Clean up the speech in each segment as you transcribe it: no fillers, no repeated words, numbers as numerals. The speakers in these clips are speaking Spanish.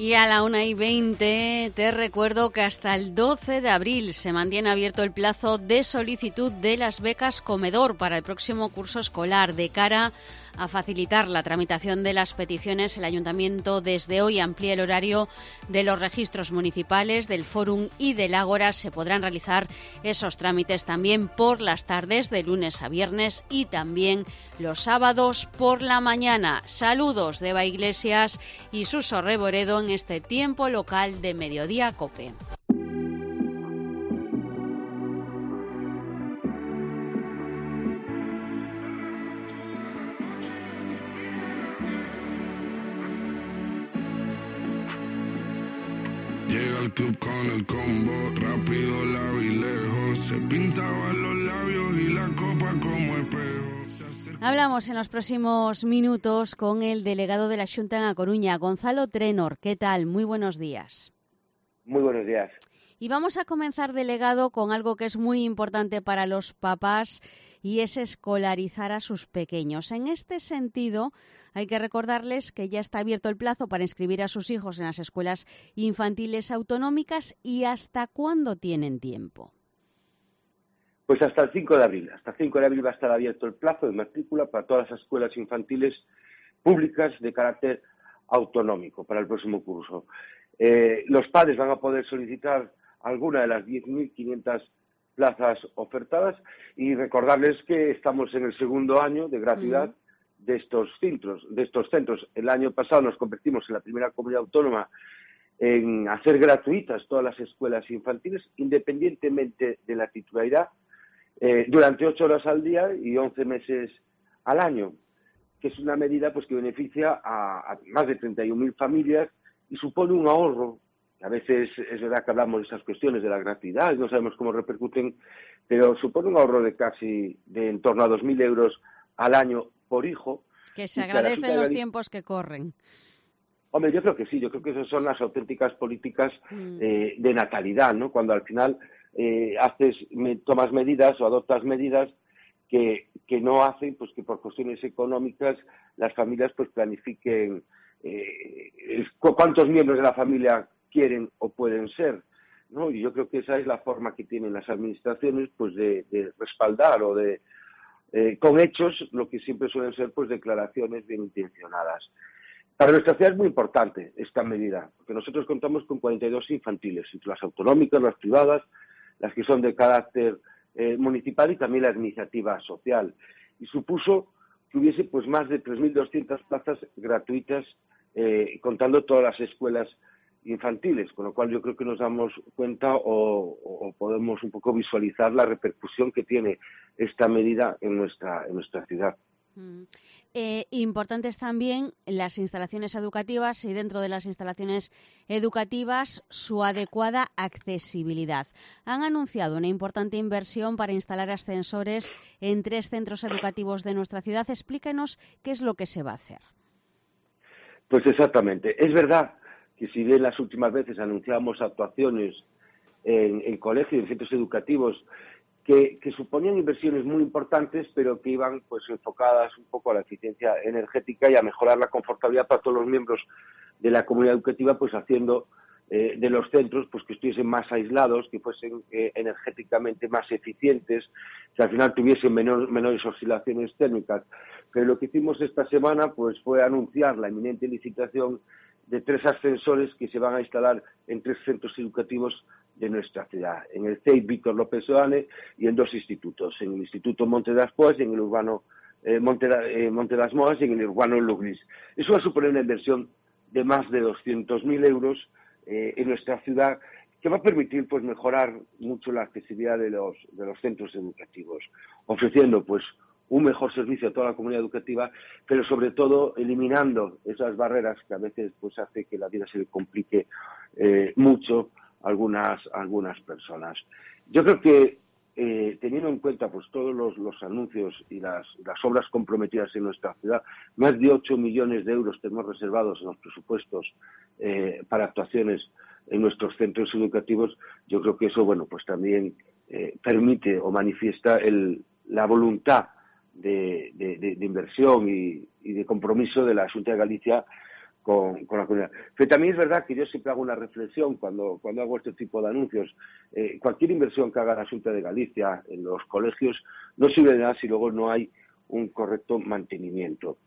Y a la 1:20 te recuerdo que hasta el 12 de abril se mantiene abierto el plazo de solicitud de las becas comedor para el próximo curso escolar. De cara a facilitar la tramitación de las peticiones, el Ayuntamiento desde hoy amplía el horario de los registros municipales, del Fórum y del Ágora. Se podrán realizar esos trámites también por las tardes, de lunes a viernes, y también los sábados por la mañana. Saludos de Eva Iglesias y Suso Reboredo en este tiempo local de Mediodía COPE. Llega al club con el combo, rápido la vi lejos, se pintaban los labios y la copa como espejo. Hablamos en los próximos minutos con el delegado de la Xunta en A Coruña, Gonzalo Trenor. ¿Qué tal? Muy buenos días. Muy buenos días. Y vamos a comenzar, delegado, con algo que es muy importante para los papás y es escolarizar a sus pequeños. En este sentido, hay que recordarles que ya está abierto el plazo para inscribir a sus hijos en las escuelas infantiles autonómicas. ¿Y hasta cuándo tienen tiempo? Pues hasta el 5 de abril. Hasta el 5 de abril va a estar abierto el plazo de matrícula para todas las escuelas infantiles públicas de carácter autonómico para el próximo curso. Los padres van a poder solicitar alguna de las 10.500 plazas ofertadas y recordarles que estamos en el segundo año de gratuidad de estos centros. El año pasado nos convertimos en la primera comunidad autónoma en hacer gratuitas todas las escuelas infantiles, independientemente de la titularidad, durante 8 horas al día y 11 meses al año, que es una medida pues que beneficia a más de 31.000 familias y supone un ahorro. A veces es verdad que hablamos de esas cuestiones de la gratuidad y no sabemos cómo repercuten, pero supone un ahorro de en torno a 2.000 euros al año por hijo. Que se agradecen los tiempos que corren. Hombre, yo creo que sí, yo creo que esas son las auténticas políticas de natalidad, ¿no? Cuando al final tomas medidas o adoptas medidas que no hacen pues que por cuestiones económicas las familias pues planifiquen cuántos miembros de la familia quieren o pueden ser, ¿no? Y yo creo que esa es la forma que tienen las administraciones pues de respaldar o de con hechos lo que siempre suelen ser pues declaraciones bien intencionadas. Para nuestra ciudad es muy importante esta medida, porque nosotros contamos con 42 infantiles, entre las autonómicas, las privadas, las que son de carácter municipal y también la iniciativa social. Y supuso que hubiese pues más de 3.200 plazas gratuitas contando todas las escuelas infantiles, con lo cual yo creo que nos damos cuenta o podemos un poco visualizar la repercusión que tiene esta medida en nuestra ciudad. Importantes también las instalaciones educativas y dentro de las instalaciones educativas su adecuada accesibilidad. Han anunciado una importante inversión para instalar ascensores en 3 centros educativos de nuestra ciudad. Explíquenos qué es lo que se va a hacer. Pues exactamente. Es verdad que si bien las últimas veces anunciábamos actuaciones en colegios y en centros educativos que suponían inversiones muy importantes, pero que iban pues enfocadas un poco a la eficiencia energética y a mejorar la confortabilidad para todos los miembros de la comunidad educativa, pues haciendo de los centros pues que estuviesen más aislados, que fuesen energéticamente más eficientes, que al final tuviesen menores oscilaciones térmicas. Pero lo que hicimos esta semana pues fue anunciar la inminente licitación de 3 ascensores que se van a instalar en 3 centros educativos de nuestra ciudad, en el CEI Víctor López Oane y en 2 institutos, en el Instituto Monte das Poas y en el urbano Monte das Moas y en el urbano Lugris. Eso va a suponer una inversión de más de 200.000 euros en nuestra ciudad, que va a permitir pues mejorar mucho la accesibilidad de los centros educativos, ofreciendo pues un mejor servicio a toda la comunidad educativa, pero sobre todo eliminando esas barreras que a veces pues hace que la vida se le complique mucho a algunas personas. Yo creo que teniendo en cuenta pues todos los anuncios y las obras comprometidas en nuestra ciudad, más de 8 millones de euros tenemos reservados en los presupuestos para actuaciones en nuestros centros educativos. Yo creo que eso pues también permite o manifiesta la voluntad de inversión y de compromiso de la Xunta de Galicia con la comunidad. Pero también es verdad que yo siempre hago una reflexión cuando hago este tipo de anuncios. Cualquier inversión que haga la Xunta de Galicia en los colegios no sirve de nada si luego no hay un correcto mantenimiento.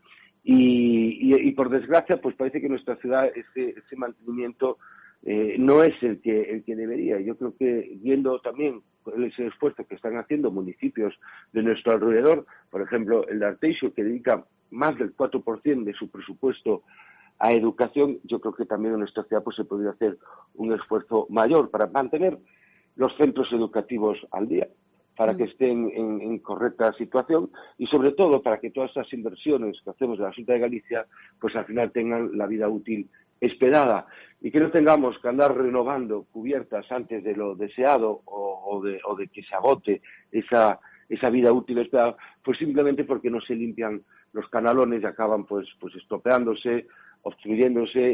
Y por desgracia, pues parece que en nuestra ciudad ese mantenimiento no es el que debería. Yo creo que viendo también ese esfuerzo que están haciendo municipios de nuestro alrededor, por ejemplo, el de Arteixo, que dedica más del 4% de su presupuesto a educación, yo creo que también en nuestra ciudad pues se podría hacer un esfuerzo mayor para mantener los centros educativos al día, para que estén en correcta situación y sobre todo para que todas esas inversiones que hacemos de la Xunta de Galicia pues al final tengan la vida útil esperada y que no tengamos que andar renovando cubiertas antes de lo deseado o de que se agote esa vida útil esperada, pues simplemente porque no se limpian los canalones y acaban pues estropeándose, obstruyéndose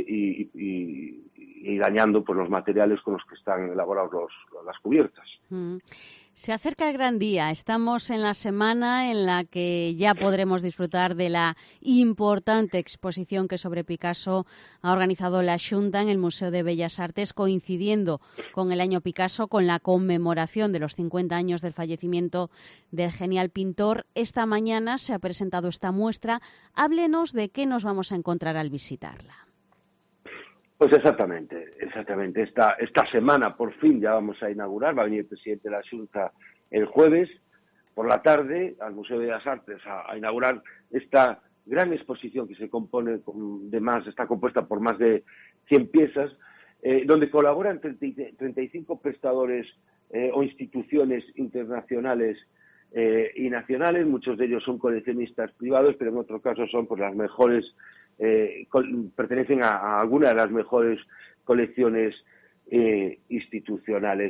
y dañando pues los materiales con los que están elaborados las cubiertas. Se acerca el gran día. Estamos en la semana en la que ya podremos disfrutar de la importante exposición que sobre Picasso ha organizado la Xunta en el Museo de Bellas Artes, coincidiendo con el año Picasso, con la conmemoración de los 50 años del fallecimiento del genial pintor. Esta mañana se ha presentado esta muestra. Háblenos de qué nos vamos a encontrar al visitarla. Pues exactamente. Esta semana por fin ya vamos a inaugurar, va a venir el presidente de la Xunta el jueves por la tarde al Museo de Bellas Artes a inaugurar esta gran exposición que se compone está compuesta por más de 100 piezas, donde colaboran 35 prestadores o instituciones internacionales y nacionales. Muchos de ellos son coleccionistas privados, pero en otros casos son pues las mejores pertenecen a alguna de las mejores colecciones institucionales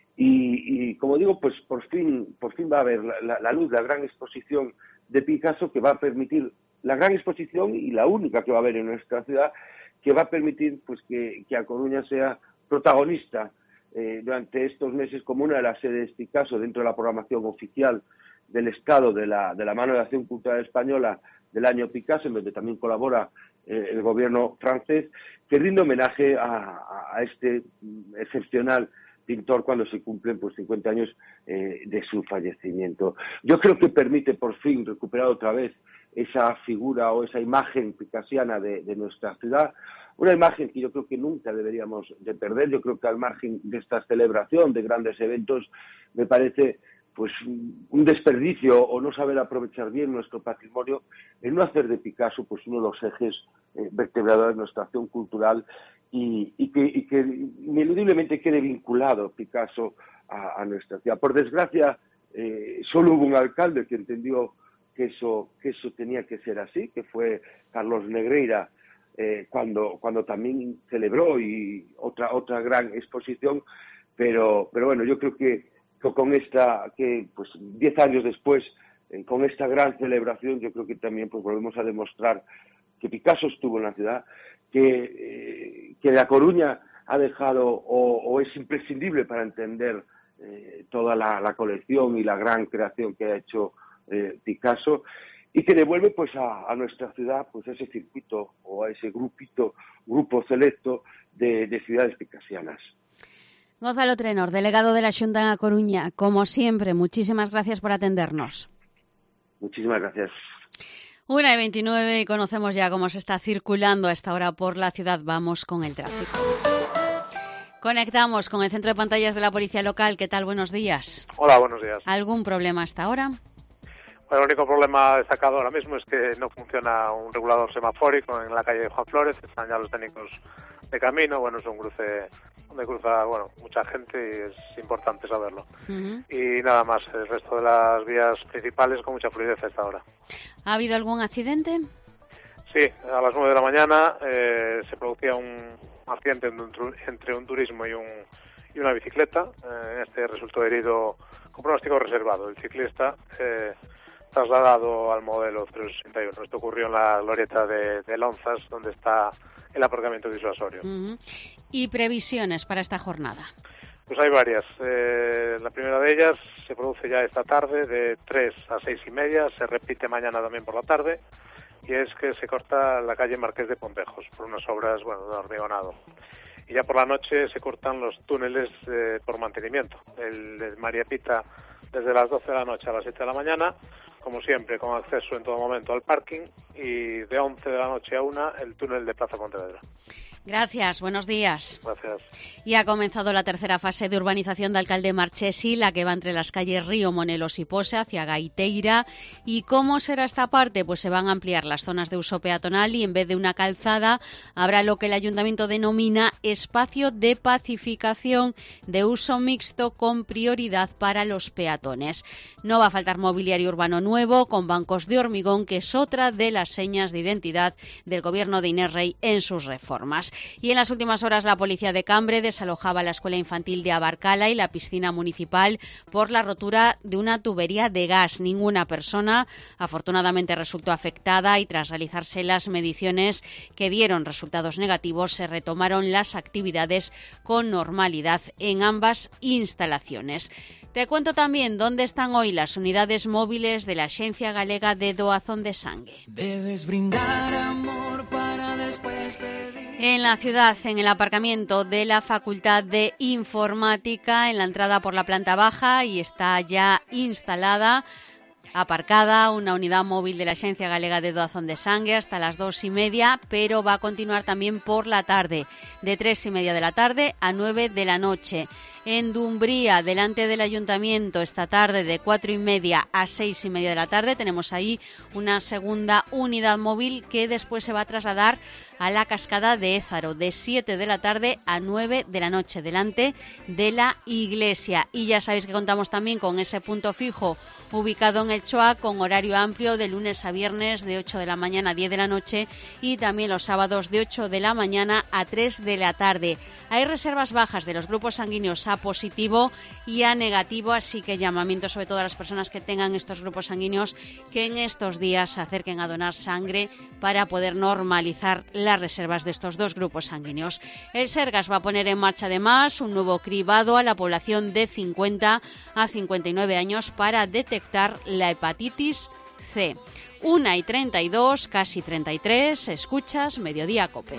y como digo, pues por fin va a haber la luz, la gran exposición de Picasso, que va a permitir, la gran exposición y la única que va a haber en nuestra ciudad, que va a permitir pues que A Coruña sea protagonista durante estos meses como una de las sedes Picasso dentro de la programación oficial del Estado de la mano de Acción Cultural Española del año Picasso, en donde también colabora el gobierno francés, que rinde homenaje a este excepcional pintor cuando se cumplen pues 50 años de su fallecimiento. Yo creo que permite por fin recuperar otra vez esa figura o esa imagen picassiana de nuestra ciudad, una imagen que yo creo que nunca deberíamos de perder. Yo creo que al margen de esta celebración de grandes eventos me parece pues un desperdicio o no saber aprovechar bien nuestro patrimonio en no hacer de Picasso pues uno de los ejes vertebradores de nuestra acción cultural y que ineludiblemente quede vinculado Picasso a nuestra ciudad. Por desgracia, solo hubo un alcalde que entendió que eso tenía que ser así, que fue Carlos Negreira, cuando también celebró y otra gran exposición, pero bueno, yo creo que con pues 10 años después, con esta gran celebración, yo creo que también pues volvemos a demostrar que Picasso estuvo en la ciudad, que La Coruña ha dejado o es imprescindible para entender toda la colección y la gran creación que ha hecho Picasso, y que devuelve pues a nuestra ciudad pues ese circuito o a ese grupo selecto de ciudades picassianas. Gonzalo Trenor, delegado de la Xunta en A Coruña, como siempre, muchísimas gracias por atendernos. Muchísimas gracias. 1:29 y conocemos ya cómo se está circulando a esta hora por la ciudad. Vamos con el tráfico. Conectamos con el centro de pantallas de la Policía Local. ¿Qué tal? Buenos días. Hola, buenos días. ¿Algún problema hasta ahora? Bueno, el único problema destacado ahora mismo es que no funciona un regulador semafórico en la calle de Juan Flores. Están ya los técnicos de camino. Bueno, es un cruce donde cruza mucha gente y es importante saberlo. Uh-huh. Y nada más, el resto de las vías principales con mucha fluidez a esta hora. ¿Ha habido algún accidente? Sí, a las 9 de la mañana se producía un accidente entre un turismo y una bicicleta. En este resultó herido con pronóstico reservado. El ciclista trasladado al modelo 061. Esto ocurrió en la glorieta de Lonzas, donde está el aparcamiento disuasorio. Uh-huh. ¿Y previsiones para esta jornada? Pues hay varias. La primera de ellas se produce ya esta tarde de 3 a 6:30, se repite mañana también por la tarde, y es que se corta la calle Marqués de Pontejos por unas obras, de hormigonado. Y ya por la noche se cortan los túneles por mantenimiento. El de María Pita desde las 12 de la noche a las 7 de la mañana, como siempre, con acceso en todo momento al parking, y de 11 de la noche a 1 el túnel de Plaza Pontevedra. Gracias, buenos días. Gracias. Y ha comenzado la tercera fase de urbanización de Alcalde Marchesi, la que va entre las calles Río, Monelos y Pose hacia Gaiteira. ¿Y cómo será esta parte? Pues se van a ampliar las zonas de uso peatonal y en vez de una calzada habrá lo que el Ayuntamiento denomina espacio de pacificación de uso mixto con prioridad para los peatones. No va a faltar mobiliario urbano nuevo con bancos de hormigón, que es otra de las señas de identidad del gobierno de Inés Rey en sus reformas. Y en las últimas horas la policía de Cambre desalojaba la escuela infantil de Abarcala y la piscina municipal por la rotura de una tubería de gas. Ninguna persona afortunadamente resultó afectada y tras realizarse las mediciones que dieron resultados negativos se retomaron las actividades con normalidad en ambas instalaciones. Te cuento también dónde están hoy las unidades móviles de la Axencia Galega de Doazón de Sangue. Debes brindar amor para después pedir. En la ciudad, en el aparcamiento de la Facultad de Informática, en la entrada por la planta baja, y está ya instalada, aparcada, una unidad móvil de la Axencia Galega de Doazón de Sangue hasta las 2:30, pero va a continuar también por la tarde, de 3:30 de la tarde a 9 de la noche. En Dumbría, delante del Ayuntamiento, esta tarde de 4:30 a 6:30 de la tarde, tenemos ahí una segunda unidad móvil que después se va a trasladar a la Cascada de Ézaro, de 7 de la tarde a 9 de la noche, delante de la iglesia. Y ya sabéis que contamos también con ese punto fijo ubicado en el Choa, con horario amplio de lunes a viernes de 8 de la mañana a 10 de la noche y también los sábados de 8 de la mañana a 3 de la tarde. Hay reservas bajas de los grupos sanguíneos A positivo y A negativo, así que llamamiento sobre todo a las personas que tengan estos grupos sanguíneos que en estos días se acerquen a donar sangre para poder normalizar las reservas de estos dos grupos sanguíneos. El Sergas va a poner en marcha además un nuevo cribado a la población de 50 a 59 años para detectar la hepatitis C. 1:32, casi 33, escuchas Mediodía Cope.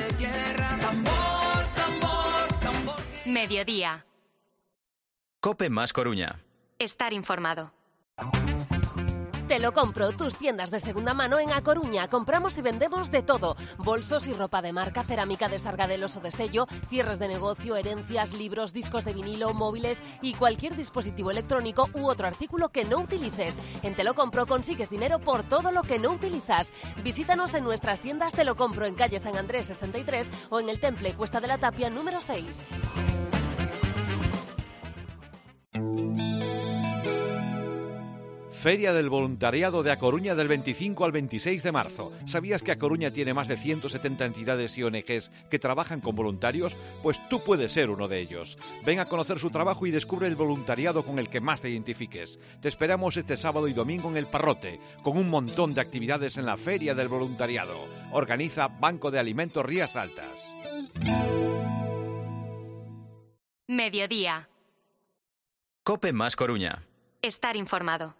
Mediodía. Cope más Coruña. Estar informado. Te lo compro, tus tiendas de segunda mano en A Coruña. Compramos y vendemos de todo. Bolsos y ropa de marca, cerámica de Sargadelos o de sello, cierres de negocio, herencias, libros, discos de vinilo, móviles y cualquier dispositivo electrónico u otro artículo que no utilices. En Te lo compro consigues dinero por todo lo que no utilizas. Visítanos en nuestras tiendas Te lo compro en calle San Andrés 63 o en el Temple Cuesta de la Tapia número 6. Feria del Voluntariado de A Coruña del 25 al 26 de marzo. ¿Sabías que A Coruña tiene más de 170 entidades y ONGs que trabajan con voluntarios? Pues tú puedes ser uno de ellos. Ven a conocer su trabajo y descubre el voluntariado con el que más te identifiques. Te esperamos este sábado y domingo en El Parrote, con un montón de actividades en la Feria del Voluntariado. Organiza Banco de Alimentos Rías Altas. Mediodía. Cope más Coruña. Estar informado.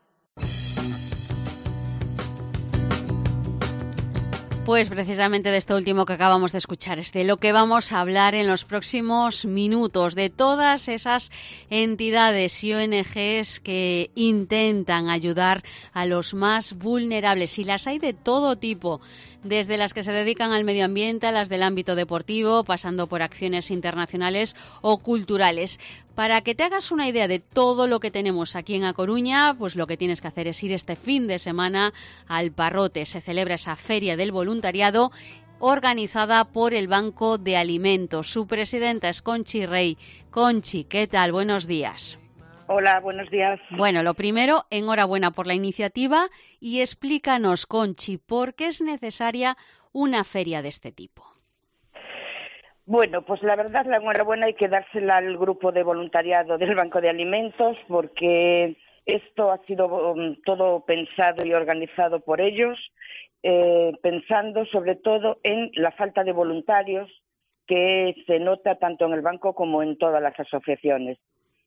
Pues precisamente de esto último que acabamos de escuchar es de lo que vamos a hablar en los próximos minutos, de todas esas entidades y ONGs que intentan ayudar a los más vulnerables, y las hay de todo tipo, desde las que se dedican al medio ambiente a las del ámbito deportivo, pasando por acciones internacionales o culturales. Para que te hagas una idea de todo lo que tenemos aquí en A Coruña, pues lo que tienes que hacer es ir este fin de semana al Parrote. Se celebra esa Feria del Voluntariado organizada por el Banco de Alimentos. Su presidenta es Conchi Rey. Conchi, ¿qué tal? Buenos días. Hola, buenos días. Bueno, lo primero, enhorabuena por la iniciativa y explícanos, Conchi, ¿por qué es necesaria una feria de este tipo? Bueno, pues la verdad, la enhorabuena hay que dársela al grupo de voluntariado del Banco de Alimentos, porque esto ha sido todo pensado y organizado por ellos, pensando sobre todo en la falta de voluntarios que se nota tanto en el banco como en todas las asociaciones.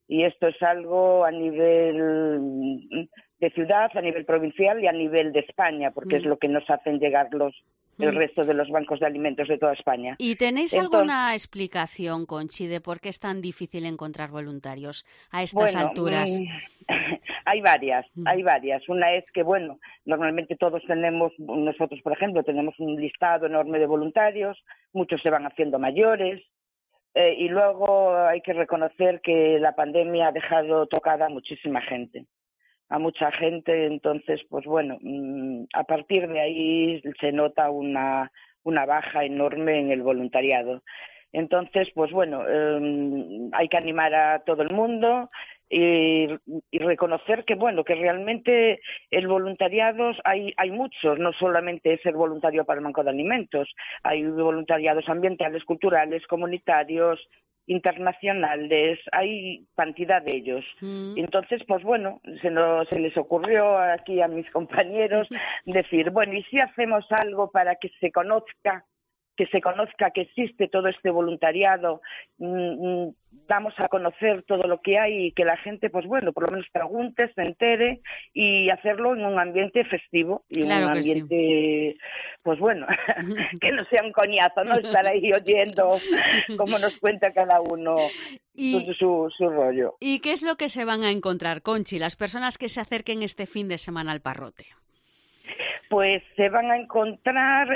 Y esto es algo a nivel de ciudad, a nivel provincial y a nivel de España, porque es lo que nos hacen llegar el resto de los bancos de alimentos de toda España. ¿Y tenéis alguna explicación, Conchi, de por qué es tan difícil encontrar voluntarios a estas alturas? Hay varias. Una es que, normalmente todos nosotros, por ejemplo, tenemos un listado enorme de voluntarios, muchos se van haciendo mayores, y luego hay que reconocer que la pandemia ha dejado tocada a muchísima gente. Entonces, a partir de ahí se nota una baja enorme en el voluntariado. Entonces, hay que animar a todo el mundo y reconocer que realmente el voluntariado hay muchos, no solamente es el voluntario para el Banco de Alimentos, hay voluntariados ambientales, culturales, comunitarios, internacionales, hay cantidad de ellos. Entonces, se les ocurrió aquí a mis compañeros decir, ¿y si hacemos algo para que se conozca que existe todo este voluntariado, damos a conocer todo lo que hay y que la gente, por lo menos pregunte, se entere y hacerlo en un ambiente festivo y claro, en un ambiente, que no sea un coñazo, no estar ahí oyendo cómo nos cuenta cada uno su rollo. ¿Y qué es lo que se van a encontrar, Conchi, las personas que se acerquen este fin de semana al Parrote? Pues se van a encontrar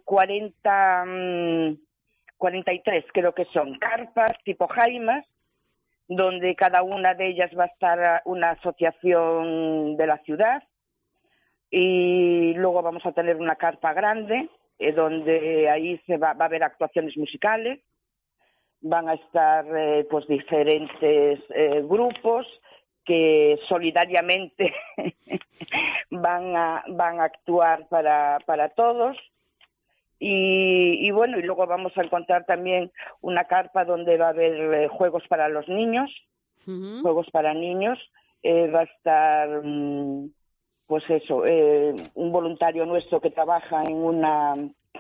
43, creo que son, carpas tipo jaimas, donde cada una de ellas va a estar una asociación de la ciudad, y luego vamos a tener una carpa grande, donde ahí va a haber actuaciones musicales, van a estar diferentes grupos que solidariamente van a actuar para todos y luego vamos a encontrar también una carpa donde va a haber juegos para los niños, juegos para niños, va a estar un voluntario nuestro que trabaja en una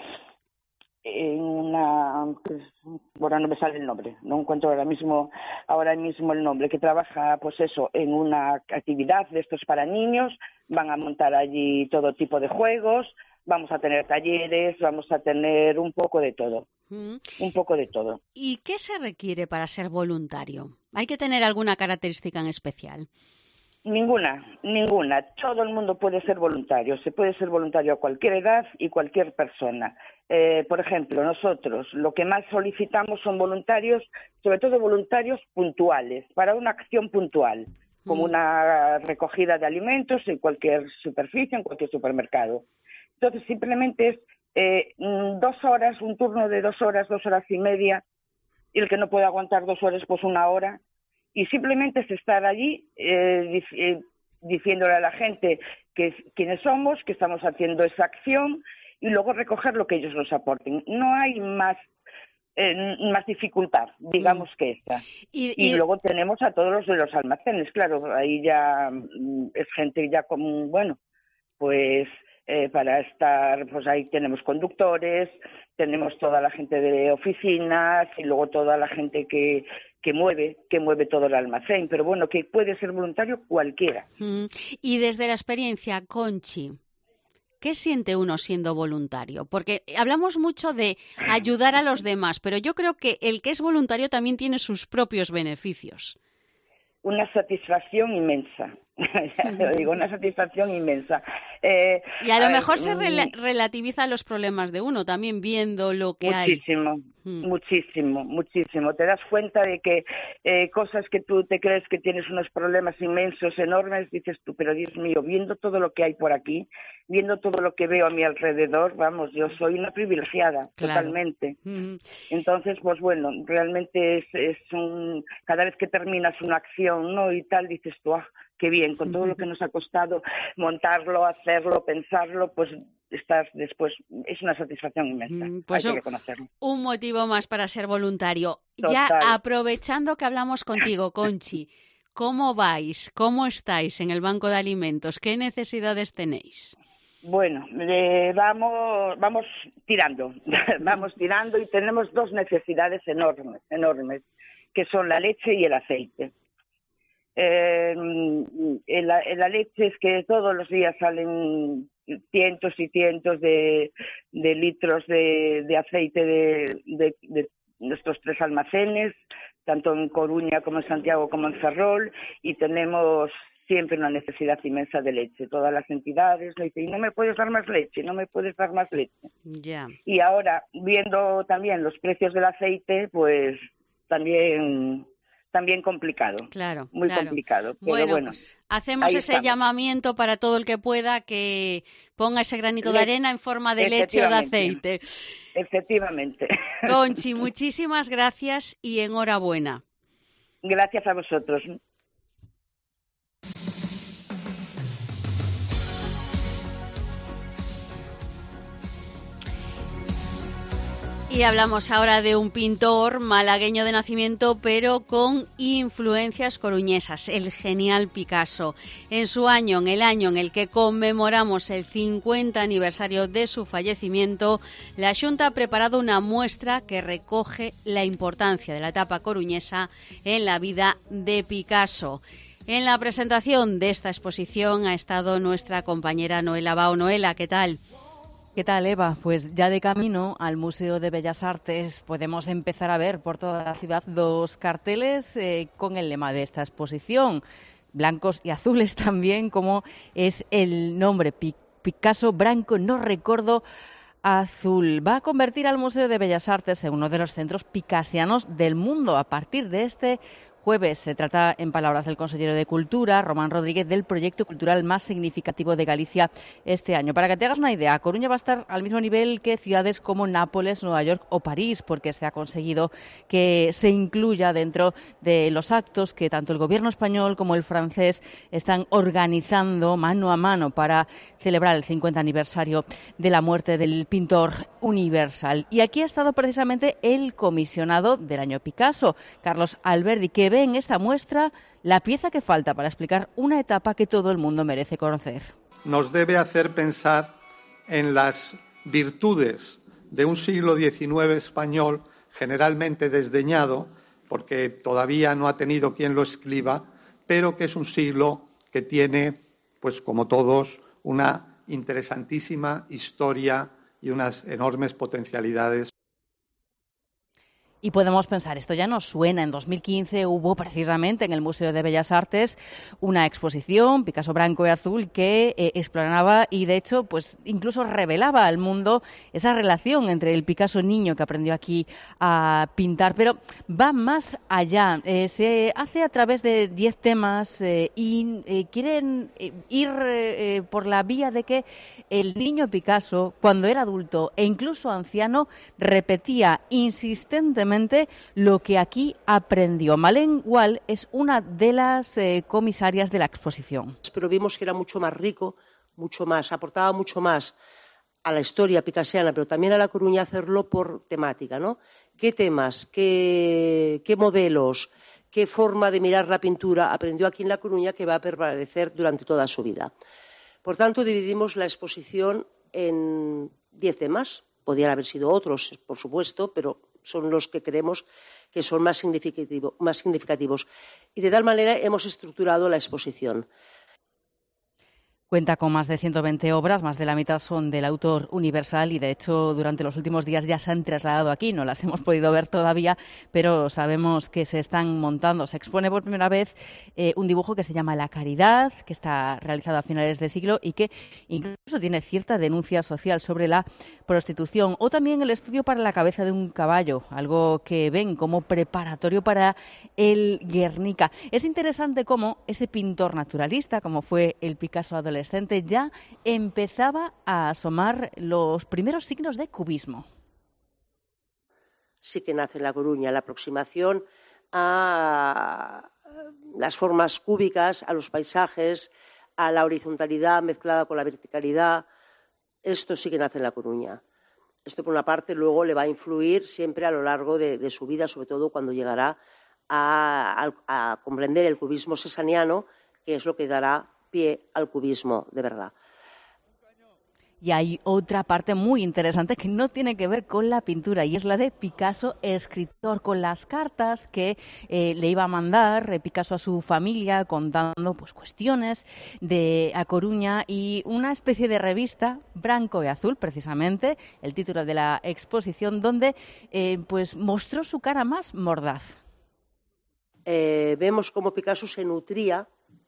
ahora no me sale el nombre, no encuentro ahora mismo el nombre, que trabaja en una actividad de estos para niños, van a montar allí todo tipo de juegos, vamos a tener talleres, vamos a tener un poco de todo. ¿Y qué se requiere para ser voluntario? ¿Hay que tener alguna característica en especial? Ninguna. Todo el mundo puede ser voluntario. Se puede ser voluntario a cualquier edad y cualquier persona. Por ejemplo, nosotros lo que más solicitamos son voluntarios, sobre todo voluntarios puntuales, para una acción puntual, como una recogida de alimentos en cualquier superficie, en cualquier supermercado. Entonces, simplemente es 2 horas, un turno de 2 horas, 2 horas y media, y el que no puede aguantar 2 horas, pues 1 hora. Y simplemente es estar allí diciéndole a la gente quiénes somos, que estamos haciendo esa acción y luego recoger lo que ellos nos aporten. No hay más dificultad, digamos, que esta. Y luego tenemos a todos los de los almacenes, claro, ahí ya es gente ya común, para estar, ahí tenemos conductores, tenemos toda la gente de oficinas y luego toda la gente que mueve todo el almacén, pero que puede ser voluntario cualquiera. Y desde la experiencia, Conchi, ¿qué siente uno siendo voluntario? Porque hablamos mucho de ayudar a los demás, pero yo creo que el que es voluntario también tiene sus propios beneficios. Una satisfacción inmensa. Ya te lo digo, una satisfacción inmensa. Y a lo mejor se relativiza los problemas de uno también viendo lo que hay. Muchísimo. Te das cuenta de que cosas que tú te crees que tienes unos problemas inmensos, enormes, dices tú, pero Dios mío, viendo todo lo que hay por aquí, viendo todo lo que veo a mi alrededor, yo soy una privilegiada, claro. Totalmente. Entonces, realmente es cada vez que terminas una acción, ¿no? Y tal, dices tú, qué bien, con todo lo que nos ha costado montarlo, hacerlo, pensarlo, pues estás después, es una satisfacción inmensa, hay que reconocerlo. Un motivo más para ser voluntario. Total. Ya aprovechando que hablamos contigo, Conchi, ¿cómo vais? ¿Cómo estáis en el Banco de Alimentos? ¿Qué necesidades tenéis? Bueno, vamos tirando, y tenemos 2 necesidades enormes, que son la leche y el aceite. En la leche es que todos los días salen cientos y cientos de litros de aceite de nuestros 3 almacenes, tanto en Coruña como en Santiago como en Ferrol, y tenemos siempre una necesidad inmensa de leche. Todas las entidades nos dicen, no me puedes dar más leche, no me puedes dar más leche. Ya. Y ahora, viendo también los precios del aceite, pues también complicado. Claro, muy claro. complicado. Pero bueno, pues hacemos ese estamos. llamamiento para todo el que pueda que ponga ese granito de arena en forma de leche o de aceite. Efectivamente. Conchi, muchísimas gracias y enhorabuena. Gracias a vosotros. Y hablamos ahora de un pintor malagueño de nacimiento, pero con influencias coruñesas, el genial Picasso. En el año en el que conmemoramos el 50 aniversario de su fallecimiento, la Xunta ha preparado una muestra que recoge la importancia de la etapa coruñesa en la vida de Picasso. En la presentación de esta exposición ha estado nuestra compañera Noela Bao. Noela, ¿qué tal? ¿Qué tal, Eva? Pues ya de camino al Museo de Bellas Artes podemos empezar a ver por toda la ciudad 2 carteles con el lema de esta exposición, blancos y azules también, como es el nombre, Picasso branco no recordo azul. Va a convertir al Museo de Bellas Artes en uno de los centros picasianos del mundo a partir de este jueves. Se trata, en palabras del consejero de Cultura, Román Rodríguez, del proyecto cultural más significativo de Galicia este año. Para que te hagas una idea, Coruña va a estar al mismo nivel que ciudades como Nápoles, Nueva York o París, porque se ha conseguido que se incluya dentro de los actos que tanto el gobierno español como el francés están organizando mano a mano para celebrar el 50 aniversario de la muerte del pintor universal. Y aquí ha estado precisamente el comisionado del año Picasso, Carlos Alberdi, que ve en esta muestra la pieza que falta para explicar una etapa que todo el mundo merece conocer. Nos debe hacer pensar en las virtudes de un siglo XIX español generalmente desdeñado, porque todavía no ha tenido quien lo escriba, pero que es un siglo que tiene, pues como todos, una interesantísima historia y unas enormes potencialidades. Y podemos pensar, esto ya nos suena. En 2015 hubo precisamente en el Museo de Bellas Artes una exposición, Picasso branco y azul, que exploraba y de hecho pues incluso revelaba al mundo esa relación entre el Picasso niño que aprendió aquí a pintar. Pero va más allá, se hace a través de 10 temas y quieren ir por la vía de que el niño Picasso, cuando era adulto e incluso anciano, repetía insistentemente lo que aquí aprendió. Malén Gual es una de las comisarias de la exposición. Pero vimos que era mucho más rico, mucho más, aportaba mucho más a la historia picassiana, pero también a La Coruña hacerlo por temática, ¿no? ¿Qué temas, qué modelos, qué forma de mirar la pintura aprendió aquí en La Coruña que va a prevalecer durante toda su vida? Por tanto, dividimos la exposición en 10 temas. Podrían haber sido otros, por supuesto, pero son los que creemos que son más significativos. Y de tal manera hemos estructurado la exposición. Cuenta con más de 120 obras, más de la mitad son del autor universal y de hecho durante los últimos días ya se han trasladado aquí, no las hemos podido ver todavía, pero sabemos que se están montando. Se expone por primera vez un dibujo que se llama La Caridad, que está realizado a finales de siglo y que incluso tiene cierta denuncia social sobre la prostitución, o también el estudio para la cabeza de un caballo, algo que ven como preparatorio para el Guernica. Es interesante cómo ese pintor naturalista, como fue el Picasso adolescente, ya empezaba a asomar los primeros signos de cubismo. Sí que nace en La Coruña la aproximación a las formas cúbicas, a los paisajes, a la horizontalidad mezclada con la verticalidad. Esto sí que nace en La Coruña. Esto, por una parte, luego le va a influir siempre a lo largo de su vida, sobre todo cuando llegará a comprender el cubismo cesaniano, que es lo que dará pie al cubismo de verdad. Y hay otra parte muy interesante que no tiene que ver con la pintura y es la de Picasso, escritor, con las cartas que le iba a mandar Picasso a su familia contando pues cuestiones de A Coruña y una especie de revista Branco y Azul, precisamente, el título de la exposición, donde pues mostró su cara más mordaz. Vemos cómo Picasso se nutría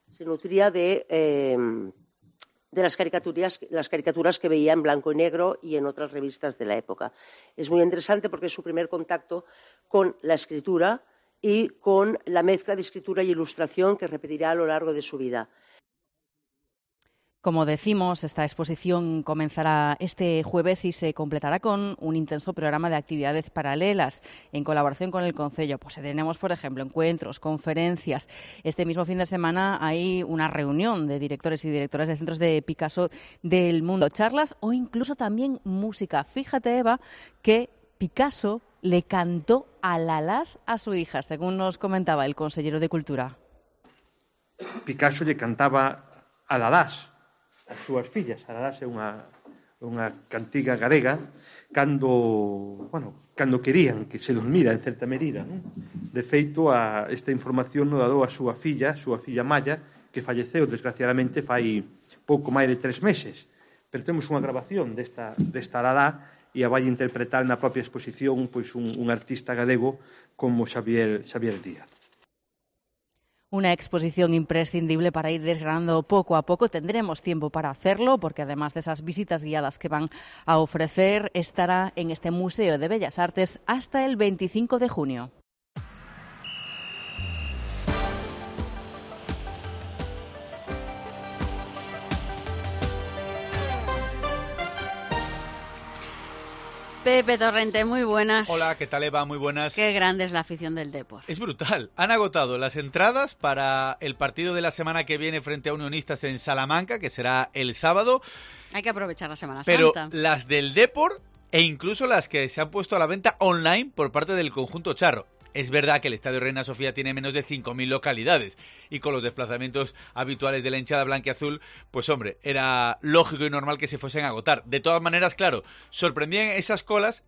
de las caricaturas que veía en blanco y negro y en otras revistas de la época. Es muy interesante porque es su primer contacto con la escritura y con la mezcla de escritura y ilustración que repetirá a lo largo de su vida. Como decimos, esta exposición comenzará este jueves y se completará con un intenso programa de actividades paralelas en colaboración con el Concello. Pues tenemos, por ejemplo, encuentros, conferencias. Este mismo fin de semana hay una reunión de directores y directoras de centros de Picasso del mundo, charlas o incluso también música. Fíjate, Eva, que Picasso le cantó alalás a su hija, según nos comentaba el consellero de Cultura. Picasso lle cantaba alalás as súas fillas. Alalás é unha cantiga galega cando querían que se dormira en certa medida, non? De feito, esta información nos dou a súa filla Maya, que falleceu desgraciadamente fai pouco máis de 3 meses. Pero temos unha grabación desta alalá e a vai interpretar na propia exposición pois un artista galego como Xavier Díaz. Una exposición imprescindible para ir desgranando poco a poco. Tendremos tiempo para hacerlo porque además de esas visitas guiadas que van a ofrecer, estará en este Museo de Bellas Artes hasta el 25 de junio. Pepe Torrente, muy buenas. Hola, ¿qué tal, Eva? Muy buenas. Qué grande es la afición del Depor. Es brutal. Han agotado las entradas para el partido de la semana que viene frente a Unionistas en Salamanca, que será el sábado. Hay que aprovechar la Semana Pero Santa. las del Depor e incluso las que se han puesto a la venta online por parte del conjunto charro. Es verdad que el Estadio Reina Sofía tiene menos de 5.000 localidades y con los desplazamientos habituales de la hinchada blanquiazul, pues hombre, era lógico y normal que se fuesen a agotar. De todas maneras, claro, sorprendían esas colas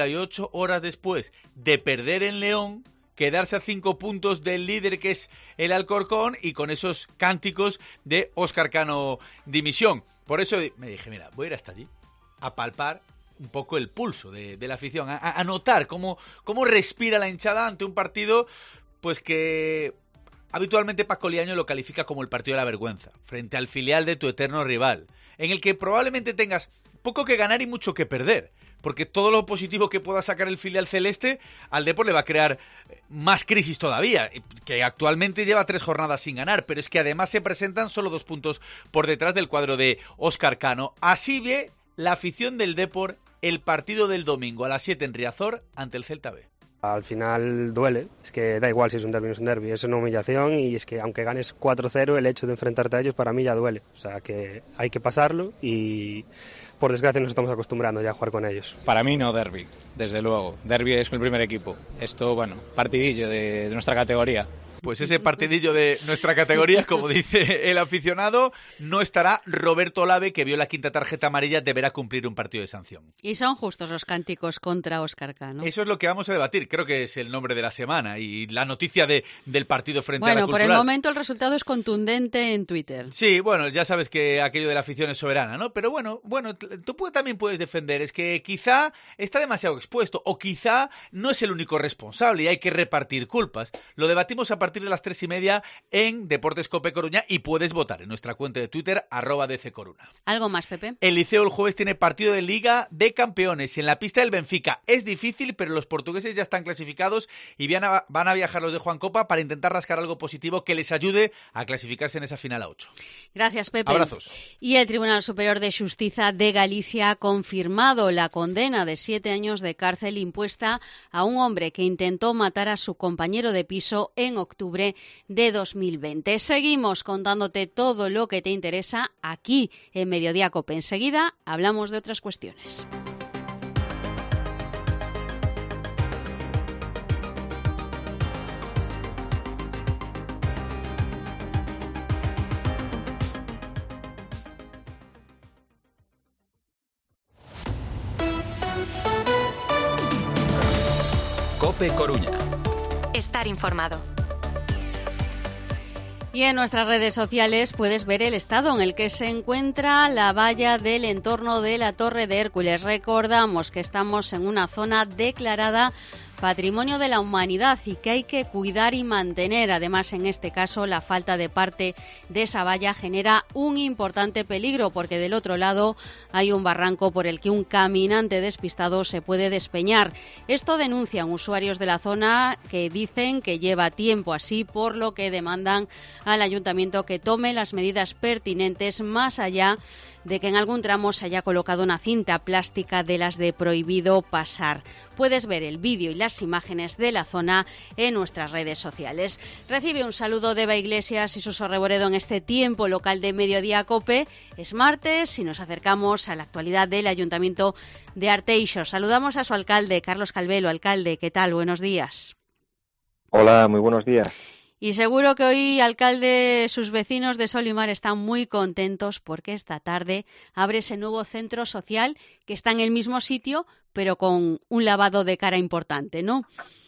48 horas después de perder en León, quedarse a 5 puntos del líder que es el Alcorcón y con esos cánticos de Óscar Cano dimisión. Por eso me dije, mira, voy a ir hasta allí a palpar un poco el pulso de la afición, a notar cómo respira la hinchada ante un partido pues que habitualmente Paco Liaño lo califica como el partido de la vergüenza, frente al filial de tu eterno rival, en el que probablemente tengas poco que ganar y mucho que perder, porque todo lo positivo que pueda sacar el filial celeste al Depor le va a crear más crisis todavía, que actualmente lleva 3 jornadas sin ganar, pero es que además se presentan solo 2 puntos por detrás del cuadro de Óscar Cano. Así ve la afición del Depor el partido del domingo a las 7 en Riazor ante el Celta B. Al final duele, es que da igual si es un derbi o no es un derbi, es una humillación y es que aunque ganes 4-0 el hecho de enfrentarte a ellos para mí ya duele, o sea que hay que pasarlo y por desgracia nos estamos acostumbrando ya a jugar con ellos. Para mí no derbi, desde luego, derbi es el primer equipo, esto bueno, partidillo de nuestra categoría. Pues ese partidillo de nuestra categoría, como dice el aficionado, no estará Roberto Olave, que vio la 5ª tarjeta amarilla, deberá cumplir un partido de sanción. Y son justos los cánticos contra Óscar Cano. Eso es lo que vamos a debatir, creo que es el nombre de la semana y la noticia del partido frente a la Cultural. Bueno, por el momento el resultado es contundente en Twitter. Sí, bueno, ya sabes que aquello de la afición es soberana, ¿no? Pero bueno, tú también puedes defender, es que quizá está demasiado expuesto o quizá no es el único responsable y hay que repartir culpas. Lo debatimos a partir de las 3:30 en Deportes Cope Coruña y puedes votar en nuestra cuenta de Twitter @DCCoruna. ¿Algo más, Pepe? El Liceo el jueves tiene partido de Liga de Campeones en la pista del Benfica. Es difícil, pero los portugueses ya están clasificados y van a viajar los de Juan Copa para intentar rascar algo positivo que les ayude a clasificarse en esa final a 8. Gracias, Pepe. Abrazos. Y el Tribunal Superior de Xustiza de Galicia ha confirmado la condena de 7 años de cárcel impuesta a un hombre que intentó matar a su compañero de piso en octubre de 2020. Seguimos contándote todo lo que te interesa aquí en Mediodía Cope. Enseguida hablamos de otras cuestiones. COPE Coruña. Estar informado. Y en nuestras redes sociales puedes ver el estado en el que se encuentra la valla del entorno de la Torre de Hércules. Recordamos que estamos en una zona declarada Patrimonio de la Humanidad y que hay que cuidar y mantener. Además, en este caso, la falta de parte de esa valla genera un importante peligro porque del otro lado hay un barranco por el que un caminante despistado se puede despeñar. Esto denuncian usuarios de la zona que dicen que lleva tiempo así, por lo que demandan al ayuntamiento que tome las medidas pertinentes, más allá de que en algún tramo se haya colocado una cinta plástica de las de prohibido pasar. Puedes ver el vídeo y las imágenes de la zona en nuestras redes sociales. Recibe un saludo de Eva Iglesias y Suso Reboredo en este tiempo local de Mediodía COPE. Es martes y nos acercamos a la actualidad del Ayuntamiento de Arteixo. Saludamos a su alcalde, Carlos Calvelo. Alcalde, ¿qué tal? Buenos días. Hola, muy buenos días. Y seguro que hoy, alcalde, sus vecinos de Solimar están muy contentos porque esta tarde abre ese nuevo centro social que está en el mismo sitio, pero con un lavado de cara importante, ¿no?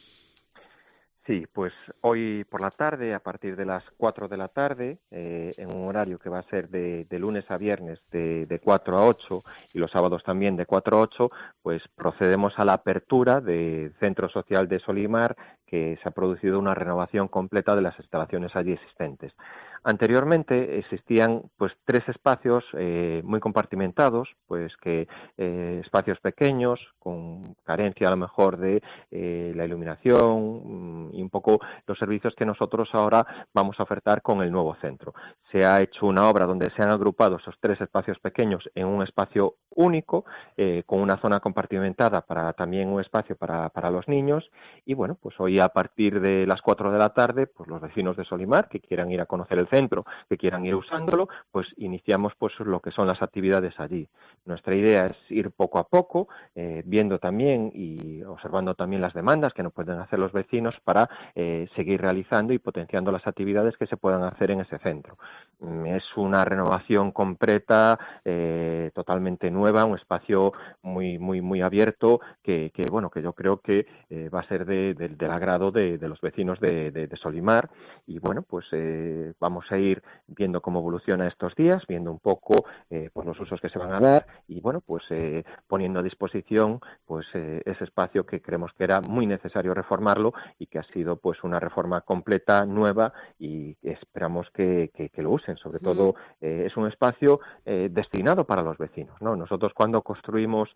Sí, pues hoy por la tarde, a partir de las 4 de la tarde, en un horario que va a ser de lunes a viernes de 4 a 8 y los sábados también de 4 a 8, pues procedemos a la apertura del Centro Social de Solimar, que se ha producido una renovación completa de las instalaciones allí existentes. Anteriormente existían pues 3 espacios muy compartimentados, pues que espacios pequeños, con carencia a lo mejor de la iluminación y un poco los servicios que nosotros ahora vamos a ofertar con el nuevo centro. Se ha hecho una obra donde se han agrupado esos 3 espacios pequeños en un espacio único, con una zona compartimentada para también un espacio para los niños, y bueno, pues hoy a partir de las 4 de la tarde, pues los vecinos de Solimar que quieran ir a conocer el centro, que quieran ir usándolo, pues iniciamos pues lo que son las actividades allí. Nuestra idea es ir poco a poco, viendo también y observando también las demandas que nos pueden hacer los vecinos para seguir realizando y potenciando las actividades que se puedan hacer en ese centro. Es una renovación completa, totalmente nueva, un espacio muy abierto que yo creo que va a ser del agrado de los vecinos de Solimar, y bueno, pues vamos a ir viendo cómo evoluciona estos días, viendo un poco pues los usos que se van a dar y bueno, pues poniendo a disposición pues ese espacio que creemos que era muy necesario reformarlo y que ha sido pues una reforma completa, nueva, y esperamos que lo usen. Sobre todo es un espacio destinado para los vecinos, ¿no? Nosotros cuando construimos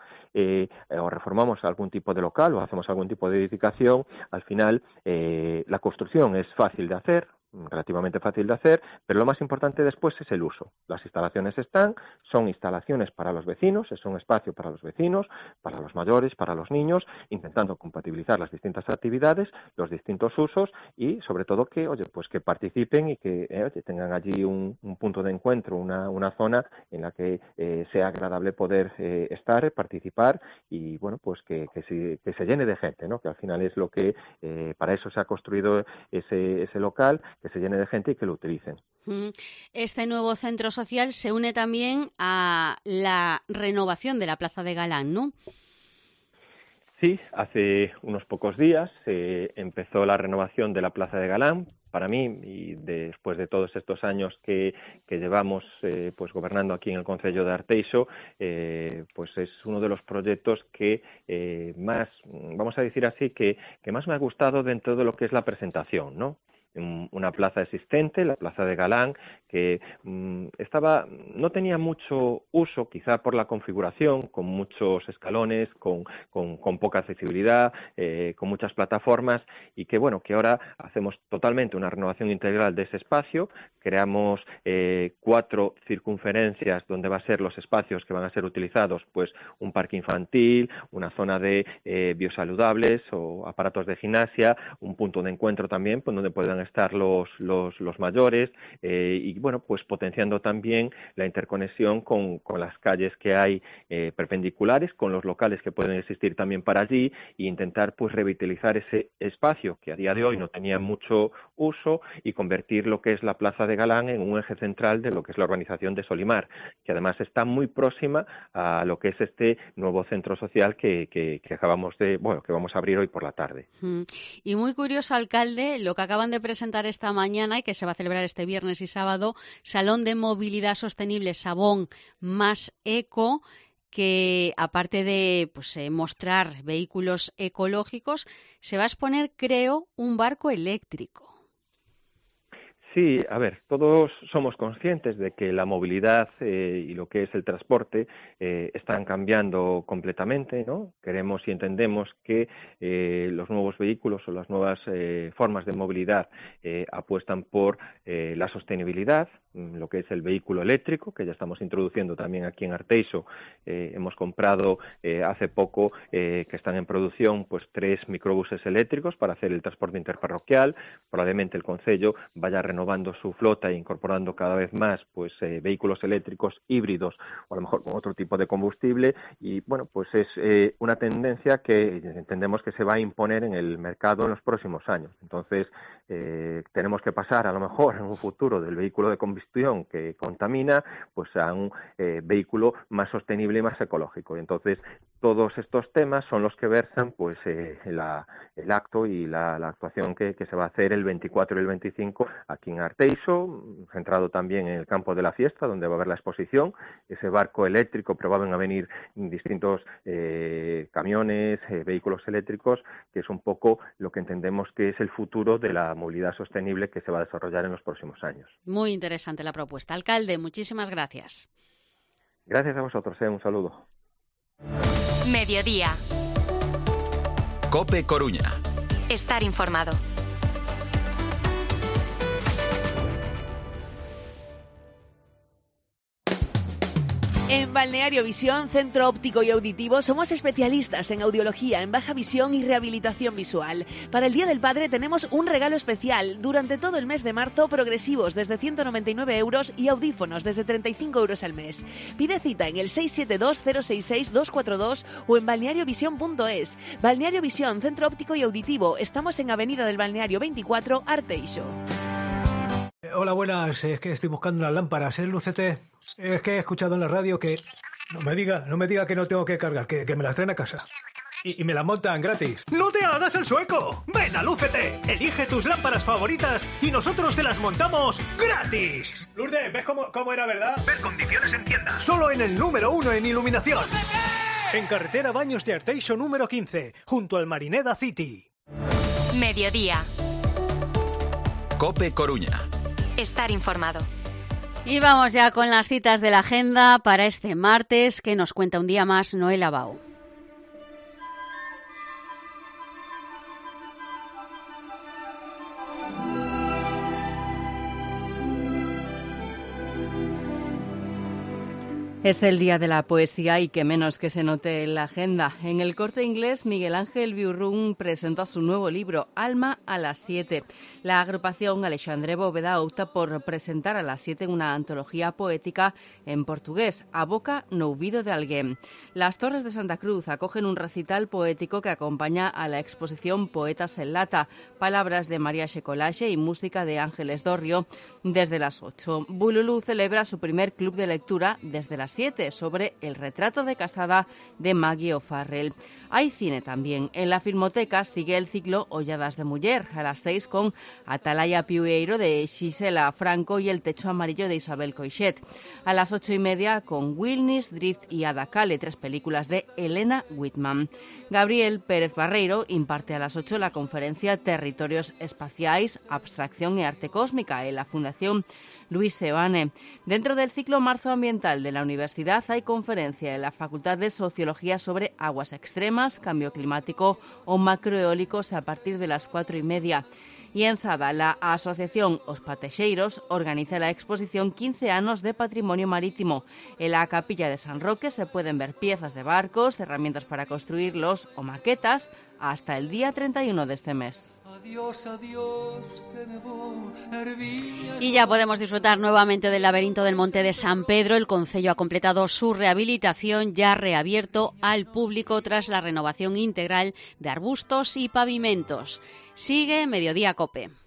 o reformamos algún tipo de local o hacemos algún tipo de edificación, al final la construcción es fácil de hacer, relativamente fácil de hacer, pero lo más importante después es el uso. Las instalaciones son instalaciones para los vecinos, es un espacio para los vecinos, para los mayores, para los niños, intentando compatibilizar las distintas actividades, los distintos usos y sobre todo que participen y que tengan allí un punto de encuentro, una zona en la que sea agradable poder estar, participar y bueno, pues que se llene de gente, ¿no? Que al final es lo que para eso se ha construido ese local, que se llene de gente y que lo utilicen. Este nuevo centro social se une también a la renovación de la Plaza de Galán, ¿no? Sí, hace unos pocos días empezó la renovación de la Plaza de Galán. Para mí, y después de todos estos años que llevamos pues gobernando aquí en el Concello de Arteixo, pues es uno de los proyectos que más, vamos a decir así, que más me ha gustado dentro de lo que es la presentación, ¿no? Una plaza existente, la Plaza de Galán, que no tenía mucho uso, quizá por la configuración, con muchos escalones, con poca accesibilidad, con muchas plataformas, y que bueno, que ahora hacemos totalmente una renovación integral de ese espacio, creamos 4 circunferencias donde va a ser los espacios que van a ser utilizados, pues un parque infantil, una zona de biosaludables o aparatos de gimnasia, un punto de encuentro también, pues donde puedan estar los mayores, y bueno, pues potenciando también la interconexión con las calles que hay perpendiculares, con los locales que pueden existir también para allí, e intentar pues revitalizar ese espacio que a día de hoy no tenía mucho uso y convertir lo que es la Plaza de Galán en un eje central de lo que es la urbanización de Solimar, que además está muy próxima a lo que es este nuevo centro social que acabamos de, que vamos a abrir hoy por la tarde. Y muy curioso, alcalde, lo que acaban de presentar esta mañana y que se va a celebrar este viernes y sábado, Salón de Movilidad Sostenible Sabón más Eco, que aparte de mostrar vehículos ecológicos, se va a exponer, creo, un barco eléctrico. Sí, a ver, todos somos conscientes de que la movilidad y lo que es el transporte están cambiando completamente, ¿no? Queremos y entendemos que los nuevos vehículos o las nuevas formas de movilidad apuestan por la sostenibilidad, lo que es el vehículo eléctrico, que ya estamos introduciendo también aquí en Arteixo. Hemos comprado hace poco, que están en producción, 3 microbuses eléctricos para hacer el transporte interparroquial. Probablemente el Concello vaya renovando su flota e incorporando cada vez más vehículos eléctricos híbridos o a lo mejor con otro tipo de combustible y es una tendencia que entendemos que se va a imponer en el mercado en los próximos años. Entonces tenemos que pasar a lo mejor en un futuro del vehículo de combustión que contamina a un vehículo más sostenible y más ecológico. Y entonces todos estos temas son los que versan el acto y la actuación que se va a hacer el 24 y el 25 aquí en Arteixo, centrado también en el campo de la fiesta, donde va a haber la exposición, ese barco eléctrico, pero van a venir distintos camiones, vehículos eléctricos, que es un poco lo que entendemos que es el futuro de la movilidad sostenible que se va a desarrollar en los próximos años. Muy interesante la propuesta. Alcalde, muchísimas gracias. Gracias a vosotros, un saludo. Mediodía. COPE Coruña. Estar informado. En Balneario Visión, Centro Óptico y Auditivo, somos especialistas en audiología, en baja visión y rehabilitación visual. Para el Día del Padre tenemos un regalo especial. Durante todo el mes de marzo, progresivos desde 199 euros y audífonos desde 35 euros al mes. Pide cita en el 672-066-242 o en balneariovisión.es. Balneario Visión, Centro Óptico y Auditivo. Estamos en Avenida del Balneario 24, Arteixo. Hola, buenas. Es que estoy buscando unas lámparas, Lucete. Es que he escuchado en la radio que... No me diga que no tengo que cargar, que me las traen a casa. Y me las montan gratis. ¡No te hagas el sueco! ¡Ven a Lúcete! Elige tus lámparas favoritas y nosotros te las montamos gratis. Lourdes, ¿ves cómo era, verdad? Ver condiciones en tienda. Solo en el número 1 en iluminación. ¡Lúcete! En carretera Baños de Arteixo número 15, junto al Marineda City. Mediodía. COPE Coruña. Estar informado. Y vamos ya con las citas de la agenda para este martes, que nos cuenta un día más Noel Abao. Es el Día de la Poesía y que menos que se note en la agenda. En el Corte Inglés, Miguel Ángel Biurrún presentó su nuevo libro, Alma a las 7. La agrupación Alexandre Bóveda opta por presentar a las 7 una antología poética en portugués, A Boca no Ouvido de Alguén. Las Torres de Santa Cruz acogen un recital poético que acompaña a la exposición Poetas en Lata, palabras de María Xecolaxe y música de Ángeles Dorrio, desde las 8. Bululú celebra su primer club de lectura desde las 7 sobre el retrato de casada de Maggie O'Farrell. Hay cine también. En la Filmoteca sigue el ciclo Olladas de Muller, a las 6 con Atalaya Piueiro de Gisela Franco y El techo amarillo de Isabel Coixet. A las 8:30 con Wilnis, Drift y Adacale, 3 películas de Elena Whitman. Gabriel Pérez Barreiro imparte a las 8 la conferencia Territorios Espaciais, Abstracción y Arte Cósmica en la Fundación Luis Sebane. Dentro del ciclo Marzo Ambiental de la Universidad hay conferencia en la Facultad de Sociología sobre aguas extremas, cambio climático o macroeólicos a partir de las 4:30. Y en Sada, la Asociación Os Patexeiros organiza la exposición 15 años de patrimonio marítimo. En la Capilla de San Roque se pueden ver piezas de barcos, herramientas para construirlos o maquetas hasta el día 31 de este mes. Adiós, adiós, que me voy a hervir. Y ya podemos disfrutar nuevamente del laberinto del Monte de San Pedro. El Concello ha completado su rehabilitación, ya reabierto al público tras la renovación integral de arbustos y pavimentos. Sigue Mediodía COPE.